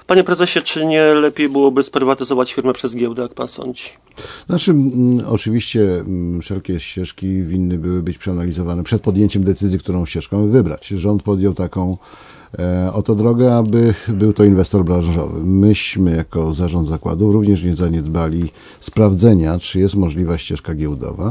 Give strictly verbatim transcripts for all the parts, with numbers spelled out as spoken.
Panie prezesie, czy nie lepiej byłoby sprywatyzować firmę przez giełdę, jak pan sądzi? Znaczy, m, oczywiście m, wszelkie ścieżki winny były być przeanalizowane przed podjęciem decyzji, którą ścieżką wybrać. Rząd podjął taką e, oto drogę, aby był to inwestor branżowy. Myśmy jako zarząd zakładu również nie zaniedbali sprawdzenia, czy jest możliwa ścieżka giełdowa.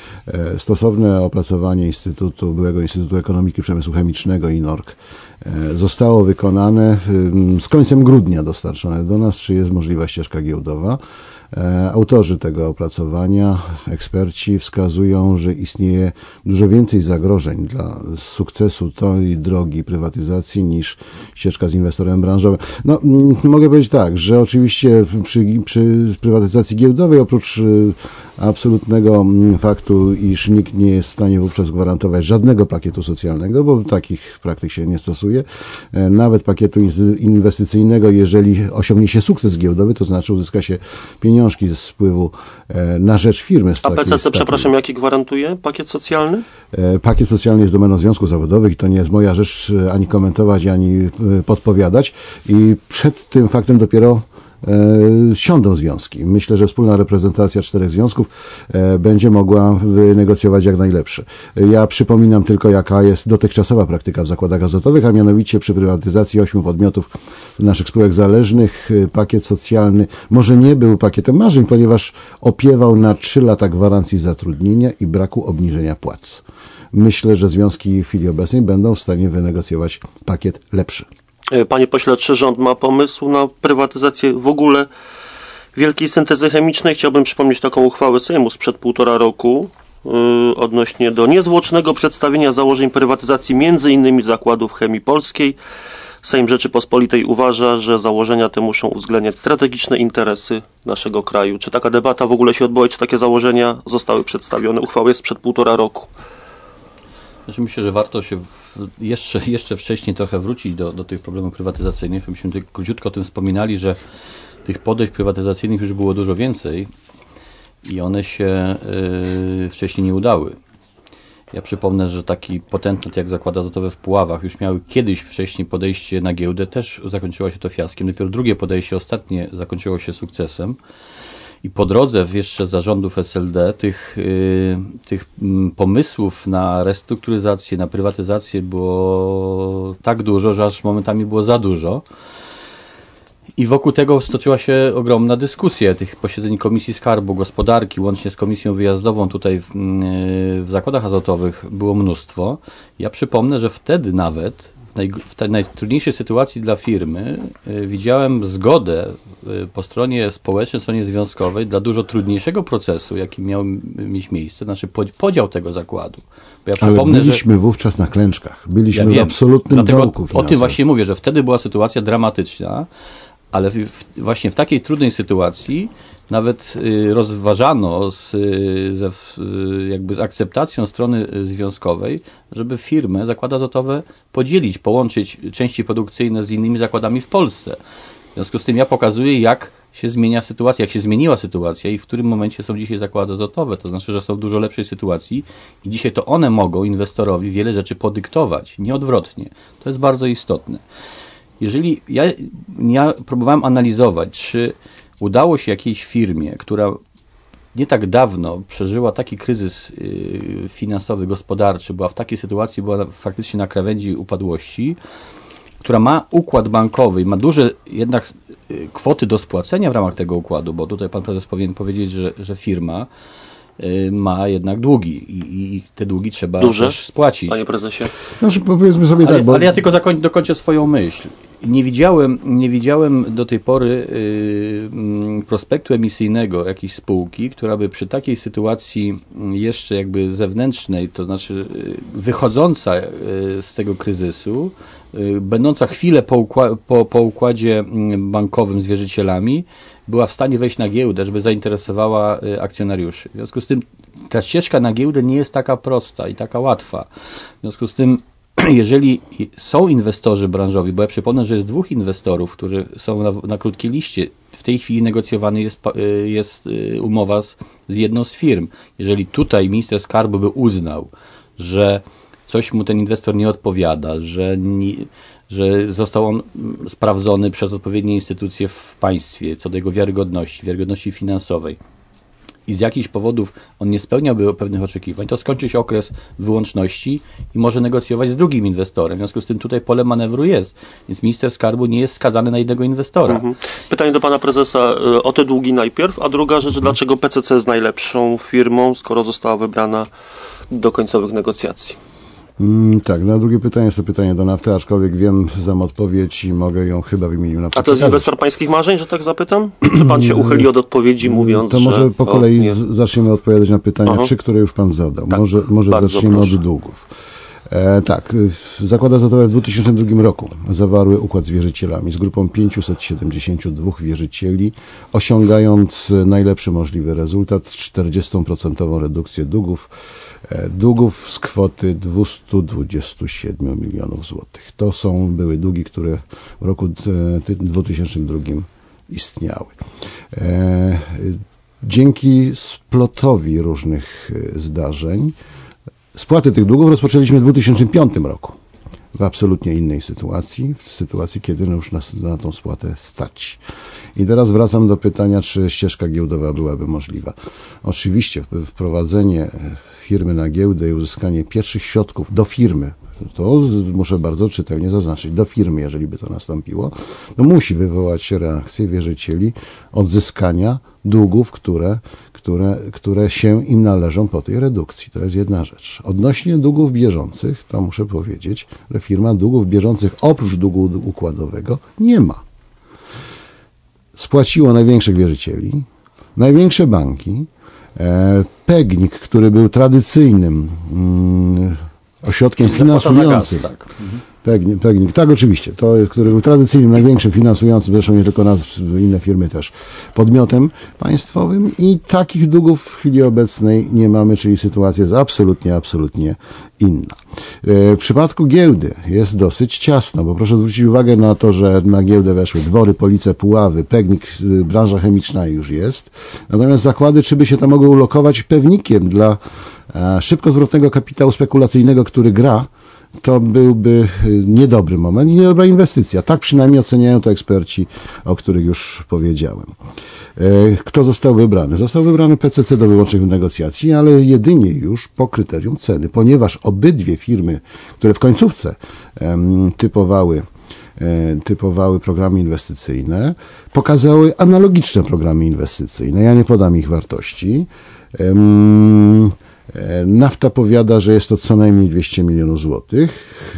Stosowne opracowanie Instytutu, byłego Instytutu Ekonomiki Przemysłu Chemicznego I N O R K zostało wykonane, z końcem grudnia dostarczone do nas, czy jest możliwa ścieżka giełdowa. Autorzy tego opracowania, eksperci wskazują, że istnieje dużo więcej zagrożeń dla sukcesu tej drogi prywatyzacji niż ścieżka z inwestorem branżowym. No, mogę powiedzieć tak, że oczywiście przy, przy prywatyzacji giełdowej oprócz absolutnego faktu, iż nikt nie jest w stanie wówczas gwarantować żadnego pakietu socjalnego, bo takich praktyk się nie stosuje, nawet pakietu inwestycyjnego, jeżeli osiągnie się sukces giełdowy, to znaczy uzyska się pieniążki z wpływu na rzecz firmy. A P C C, przepraszam, jaki gwarantuje pakiet socjalny? Pakiet socjalny jest domeną związków zawodowych i to nie jest moja rzecz ani komentować, ani podpowiadać. I przed tym faktem dopiero e, siądą związki. Myślę, że wspólna reprezentacja czterech związków e, będzie mogła wynegocjować jak najlepsze. Ja przypominam tylko, jaka jest dotychczasowa praktyka w zakładach azotowych, a mianowicie przy prywatyzacji ośmiu podmiotów naszych spółek zależnych pakiet socjalny może nie był pakietem marzeń, ponieważ opiewał na trzy lata gwarancji zatrudnienia i braku obniżenia płac. Myślę, że związki w chwili obecnej będą w stanie wynegocjować pakiet lepszy. Panie pośle, czy rząd ma pomysł na prywatyzację w ogóle wielkiej syntezy chemicznej? Chciałbym przypomnieć taką uchwałę Sejmu sprzed półtora roku yy, odnośnie do niezwłocznego przedstawienia założeń prywatyzacji między innymi zakładów chemii polskiej. Sejm Rzeczypospolitej uważa, że założenia te muszą uwzględniać strategiczne interesy naszego kraju. Czy taka debata w ogóle się odbyła, czy takie założenia zostały przedstawione? Uchwała jest sprzed półtora roku. Znaczy myślę, że warto się w, jeszcze, jeszcze wcześniej trochę wrócić do, do tych problemów prywatyzacyjnych. Myśmy tutaj króciutko o tym wspominali, że tych podejść prywatyzacyjnych już było dużo więcej i one się y, wcześniej nie udały. Ja przypomnę, że taki potentat jak Zakłady Azotowe w Puławach już miały kiedyś wcześniej podejście na giełdę, też zakończyło się to fiaskiem. Dopiero drugie podejście, ostatnie, zakończyło się sukcesem. I po drodze jeszcze zarządów S L D tych, yy, tych pomysłów na restrukturyzację, na prywatyzację było tak dużo, że aż momentami było za dużo. I wokół tego stoczyła się ogromna dyskusja. Tych posiedzeń Komisji Skarbu, Gospodarki, łącznie z Komisją Wyjazdową tutaj w, yy, w zakładach azotowych było mnóstwo. Ja przypomnę, że wtedy nawet w tej najtrudniejszej sytuacji dla firmy y, widziałem zgodę y, po stronie społecznej, stronie związkowej dla dużo trudniejszego procesu, jaki miał mieć miejsce, znaczy podział tego zakładu. Bo ja Ale byliśmy że, wówczas na klęczkach, byliśmy ja wiem, w absolutnym dołku o tym właśnie mówię, że wtedy była sytuacja dramatyczna, ale w, w, właśnie w takiej trudnej sytuacji nawet y, rozważano z, ze, jakby z akceptacją strony związkowej, żeby firmę, zakłady azotowe podzielić, połączyć części produkcyjne z innymi zakładami w Polsce. W związku z tym ja pokazuję, jak się zmienia sytuacja, jak się zmieniła sytuacja i w którym momencie są dzisiaj zakłady azotowe. To znaczy, że są w dużo lepszej sytuacji i dzisiaj to one mogą inwestorowi wiele rzeczy podyktować, nie odwrotnie. To jest bardzo istotne. Jeżeli ja, ja próbowałem analizować, czy udało się jakiejś firmie, która nie tak dawno przeżyła taki kryzys yy, finansowy, gospodarczy, była w takiej sytuacji, była faktycznie na krawędzi upadłości, która ma układ bankowy, ma duże jednak yy, kwoty do spłacenia w ramach tego układu, bo tutaj pan prezes powinien powiedzieć, że, że firma yy, ma jednak długi i, i te długi trzeba Duże, też spłacić. Panie prezesie. Znaczy, powiedzmy sobie ale, tak, bo... ale ja tylko zakoń, dokończę swoją myśl. Nie widziałem, nie widziałem do tej pory yy, prospektu emisyjnego jakiejś spółki, która by przy takiej sytuacji jeszcze jakby zewnętrznej, to znaczy yy, wychodząca yy, z tego kryzysu, yy, będąca chwilę po, ukła- po, po układzie yy, bankowym z wierzycielami, była w stanie wejść na giełdę, żeby zainteresowała yy, akcjonariuszy. W związku z tym ta ścieżka na giełdę nie jest taka prosta i taka łatwa. W związku z tym jeżeli są inwestorzy branżowi, bo ja przypomnę, że jest dwóch inwestorów, którzy są na, na krótkiej liście, w tej chwili negocjowany jest, jest umowa z, z jedną z firm. Jeżeli tutaj minister skarbu by uznał, że coś mu ten inwestor nie odpowiada, że, nie, że został on sprawdzony przez odpowiednie instytucje w państwie co do jego wiarygodności, wiarygodności finansowej i z jakichś powodów on nie spełniałby pewnych oczekiwań, to skończy się okres wyłączności i może negocjować z drugim inwestorem. W związku z tym tutaj pole manewru jest, więc minister skarbu nie jest skazany na jednego inwestora. Mhm. Pytanie do pana prezesa o te długi najpierw, a druga rzecz, mhm. dlaczego P C C jest najlepszą firmą, skoro została wybrana do końcowych negocjacji? Mm, tak, na drugie pytanie jest to pytanie do Nafty, aczkolwiek wiem, znam odpowiedź i mogę ją chyba w imieniu Nafty. A to jest inwestor pańskich marzeń, że tak zapytam? Czy pan się uchyli od odpowiedzi, mówiąc, to może że... po kolei o, zaczniemy odpowiadać na pytania, Aha. trzy, które już pan zadał. Tak, może może zaczniemy proszę. od długów. E, tak, zakłady azotowe w dwa tysiące drugim roku zawarły układ z wierzycielami, z grupą pięćset siedemdziesiąt dwa wierzycieli, osiągając najlepszy możliwy rezultat, czterdzieści procent redukcję długów, e, długów z kwoty dwieście dwadzieścia siedem milionów złotych. To są, były długi, które w roku dwa tysiące drugim istniały. E, dzięki splotowi różnych zdarzeń spłaty tych długów rozpoczęliśmy w dwa tysiące piątym roku, w absolutnie innej sytuacji, w sytuacji, kiedy już nas na tą spłatę stać. I teraz wracam do pytania, czy ścieżka giełdowa byłaby możliwa. Oczywiście wprowadzenie firmy na giełdę i uzyskanie pierwszych środków do firmy, to muszę bardzo czytelnie zaznaczyć, do firmy, jeżeli by to nastąpiło, no musi wywołać reakcję wierzycieli odzyskania długów, które, które, które się im należą po tej redukcji. To jest jedna rzecz. Odnośnie długów bieżących, to muszę powiedzieć, że firma długów bieżących oprócz długu układowego nie ma. Spłaciło największych wierzycieli, największe banki, e, Pegnik, który był tradycyjnym mm, ośrodkiem finansującym. Gaz, tak. Mhm. Pegnik, Pegnik, tak oczywiście, to jest, który był tradycyjnym, największym finansującym, zresztą nie tylko nas, inne firmy też, podmiotem państwowym i takich długów w chwili obecnej nie mamy, czyli sytuacja jest absolutnie, absolutnie inna. W przypadku giełdy jest dosyć ciasno, bo proszę zwrócić uwagę na to, że na giełdę weszły Dwory, Police, Puławy, Pegnik, branża chemiczna już jest, natomiast zakłady, czy by się tam mogły ulokować pewnikiem dla szybkozwrotnego kapitału spekulacyjnego, który gra, to byłby niedobry moment i niedobra inwestycja. Tak przynajmniej oceniają to eksperci, o których już powiedziałem. Kto został wybrany? Został wybrany P C C do wyłącznych negocjacji, ale jedynie już po kryterium ceny, ponieważ obydwie firmy, które w końcówce um, typowały typowały programy inwestycyjne, pokazały analogiczne programy inwestycyjne. Ja nie podam ich wartości. Um, Nafta powiada, że jest to co najmniej dwieście milionów złotych.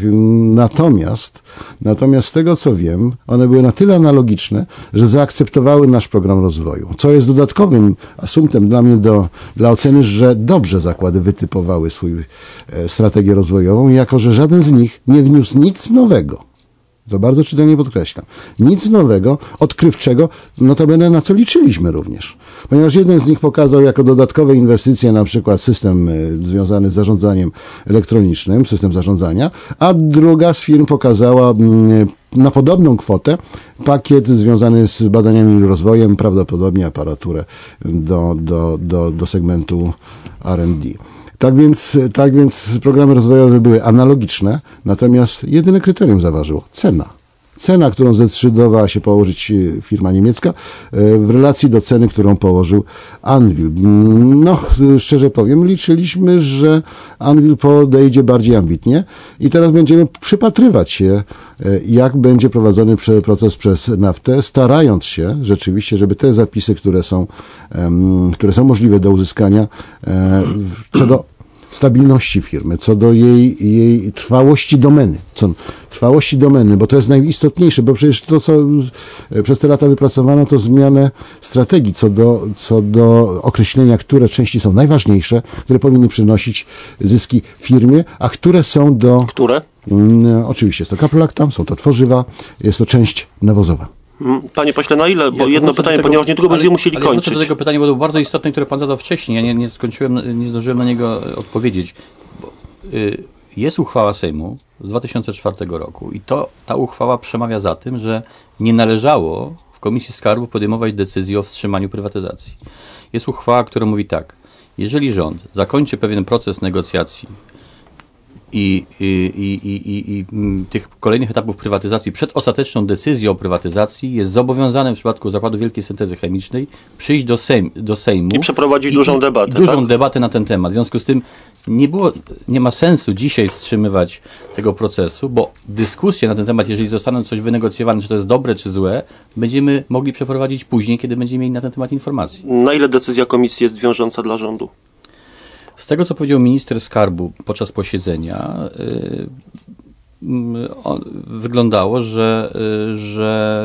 Natomiast, natomiast z tego co wiem, one były na tyle analogiczne, że zaakceptowały nasz program rozwoju. Co jest dodatkowym asumptem dla mnie do, dla oceny, że dobrze zakłady wytypowały swój e, strategię rozwojową, jako że żaden z nich nie wniósł nic nowego. To bardzo czytelnie podkreślam. Nic nowego, odkrywczego, notabene na co liczyliśmy również. Ponieważ jeden z nich pokazał jako dodatkowe inwestycje na przykład system związany z zarządzaniem elektronicznym, system zarządzania, a druga z firm pokazała na podobną kwotę pakiet związany z badaniami i rozwojem, prawdopodobnie aparaturę do, do, do, do segmentu R and D. Tak więc, tak więc programy rozwojowe były analogiczne, natomiast jedyne kryterium zaważyło cena. Cena, którą zdecydowała się położyć firma niemiecka w relacji do ceny, którą położył Anwil. No, szczerze powiem, liczyliśmy, że Anwil podejdzie bardziej ambitnie i teraz będziemy przypatrywać się, jak będzie prowadzony proces przez Naftę, starając się rzeczywiście, żeby te zapisy, które są, które są możliwe do uzyskania, co do stabilności firmy, co do jej, jej trwałości domeny, co, trwałości domeny, bo to jest najistotniejsze, bo przecież to, co przez te lata wypracowano, to zmianę strategii co do, co do określenia, które części są najważniejsze, które powinny przynosić zyski firmie, a które są do... Które? Mm, oczywiście jest to kaprolakta, są to tworzywa, jest to część nawozowa. Panie pośle, na ile? Bo ja jedno pytanie, tego, ponieważ niedługo będziemy musieli ale kończyć. Ja do tego pytania, bo to bardzo istotne, które pan zadał wcześniej. Ja nie, nie skończyłem, nie zdążyłem na niego odpowiedzieć. Bo, y, jest uchwała Sejmu z dwa tysiące czwartego roku i to ta uchwała przemawia za tym, że nie należało w Komisji Skarbu podejmować decyzji o wstrzymaniu prywatyzacji. Jest uchwała, która mówi tak: jeżeli rząd zakończy pewien proces negocjacji i, i, i, i, i tych kolejnych etapów prywatyzacji przed ostateczną decyzją o prywatyzacji jest zobowiązany w przypadku Zakładu Wielkiej Syntezy Chemicznej przyjść do, Sejm, do Sejmu i przeprowadzić i, dużą debatę. I dużą tak? debatę na ten temat. W związku z tym nie było, nie ma sensu dzisiaj wstrzymywać tego procesu, bo dyskusje na ten temat, jeżeli zostaną coś wynegocjowane, czy to jest dobre, czy złe, będziemy mogli przeprowadzić później, kiedy będziemy mieli na ten temat informacji. Na ile decyzja komisji jest wiążąca dla rządu? Z tego, co powiedział minister skarbu podczas posiedzenia, yy, on, wyglądało, że, yy, że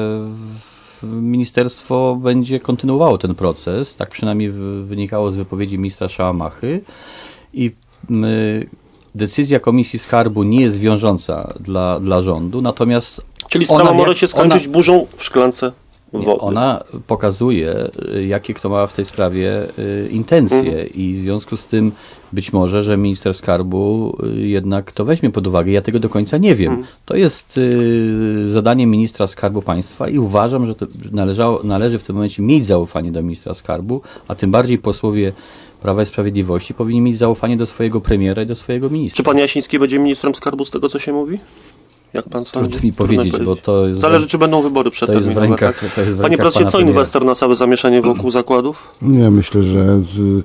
ministerstwo będzie kontynuowało ten proces. Tak przynajmniej w, wynikało z wypowiedzi ministra Szałamachy. I yy, decyzja Komisji Skarbu nie jest wiążąca dla, dla rządu, natomiast Czyli sprawa ona, może się skończyć ona, burzą w szklance wody. Nie, ona pokazuje, jakie kto ma w tej sprawie y, intencje mhm. i w związku z tym być może, że minister skarbu y, jednak to weźmie pod uwagę. Ja tego do końca nie wiem. Mhm. To jest y, zadanie ministra skarbu państwa i uważam, że to należało, należy w tym momencie mieć zaufanie do ministra skarbu, a tym bardziej posłowie Prawa i Sprawiedliwości powinni mieć zaufanie do swojego premiera i do swojego ministra. Czy pan Jasiński będzie ministrem skarbu z tego, co się mówi? Jak pan sądzi? Trudno mi powiedzieć, bo to jest... Zależy, czy będą wybory przedterminowe. Rękach, tak? to jest w Panie prezesie, co premiera. inwestor na całe zamieszanie wokół zakładów? Ja myślę, że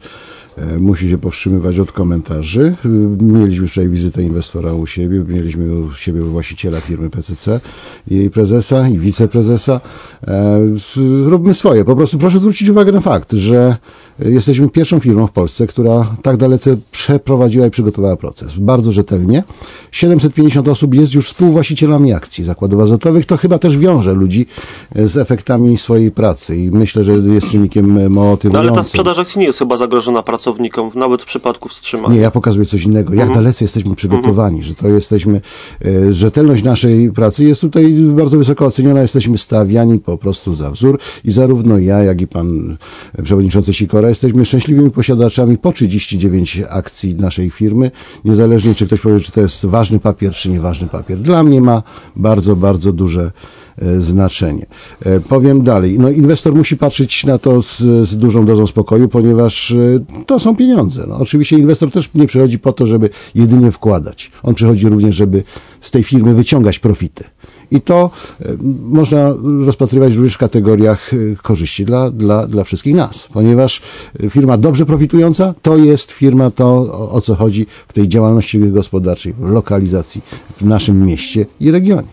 y, musi się powstrzymywać od komentarzy. Y, mieliśmy wczoraj wizytę inwestora u siebie, mieliśmy u siebie właściciela firmy P C C, jej prezesa i wiceprezesa. E, róbmy swoje. Po prostu proszę zwrócić uwagę na fakt, że jesteśmy pierwszą firmą w Polsce, która tak dalece przeprowadziła i przygotowała proces. Bardzo rzetelnie. siedemset pięćdziesiąt osób jest już współwłaścicielami akcji zakładów azotowych. To chyba też wiąże ludzi z efektami swojej pracy i myślę, że jest czynnikiem motywującym. No ale ta sprzedaż akcji nie jest chyba zagrożona pracownikom, nawet w przypadku wstrzymania. Nie, ja pokazuję coś innego. Jak mhm. dalece jesteśmy przygotowani, mhm. że to jesteśmy, e, rzetelność naszej pracy jest tutaj bardzo wysoko oceniona. Jesteśmy stawiani po prostu za wzór i zarówno ja, jak i pan przewodniczący Sikora jesteśmy szczęśliwymi posiadaczami po trzydzieści dziewięć akcji naszej firmy, niezależnie czy ktoś powie, czy to jest ważny papier, czy nieważny papier. Dla mnie ma bardzo, bardzo duże e, znaczenie. E, powiem dalej. No, inwestor musi patrzeć na to z, z dużą dozą spokoju, ponieważ e, to są pieniądze. No, oczywiście inwestor też nie przychodzi po to, żeby jedynie wkładać. On przychodzi również, żeby z tej firmy wyciągać profity. I to e, można rozpatrywać również w kategoriach e, korzyści dla, dla, dla wszystkich nas, ponieważ firma dobrze profitująca to jest firma to, o, o co chodzi w tej działalności gospodarczej, w lokalizacji w naszym mieście i regionie.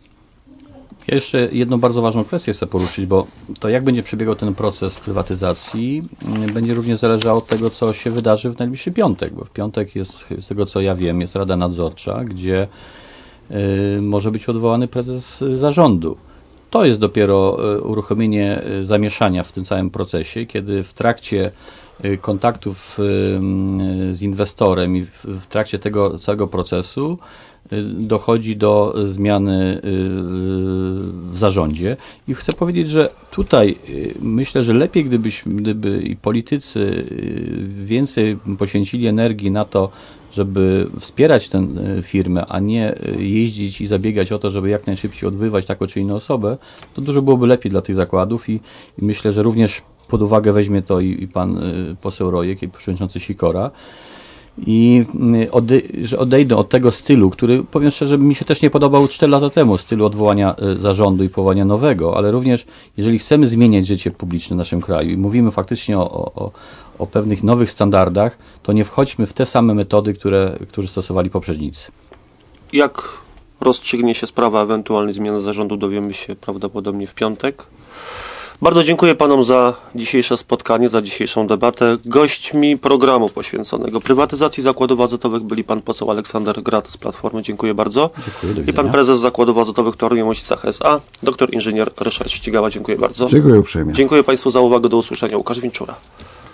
Ja jeszcze jedną bardzo ważną kwestię chcę poruszyć, bo to jak będzie przebiegał ten proces prywatyzacji będzie również zależało od tego, co się wydarzy w najbliższy piątek, bo w piątek jest, z tego co ja wiem, jest Rada Nadzorcza, gdzie y, może być odwołany prezes zarządu. To jest dopiero y, uruchomienie y, zamieszania w tym całym procesie, kiedy w trakcie y, kontaktów y, y, z inwestorem i w, w trakcie tego całego procesu dochodzi do zmiany w zarządzie i chcę powiedzieć, że tutaj myślę, że lepiej gdybyśmy, gdyby i politycy więcej poświęcili energii na to, żeby wspierać tę firmę, a nie jeździć i zabiegać o to, żeby jak najszybciej odbywać taką czy inną osobę, to dużo byłoby lepiej dla tych zakładów i, i myślę, że również pod uwagę weźmie to i, i pan poseł Rojek, i przewodniczący Sikora, i odej- że odejdą od tego stylu, który, powiem szczerze, mi się też nie podobał cztery lata temu, stylu odwołania zarządu i powołania nowego, ale również jeżeli chcemy zmieniać życie publiczne w naszym kraju i mówimy faktycznie o, o, o pewnych nowych standardach, to nie wchodźmy w te same metody, które, które stosowali poprzednicy. Jak rozstrzygnie się sprawa ewentualnej zmiany zarządu, dowiemy się prawdopodobnie w piątek. Bardzo dziękuję panom za dzisiejsze spotkanie, za dzisiejszą debatę. Gośćmi programu poświęconego prywatyzacji zakładów azotowych byli pan poseł Aleksander Grat z Platformy. Dziękuję bardzo. Dziękuję, i pan prezes Zakładów Azotowych Toruń-Mocicach S A, doktor inżynier Ryszard Ścigała. Dziękuję bardzo. Dziękuję uprzejmie. Dziękuję państwu za uwagę. Do usłyszenia. Łukasz Winczura.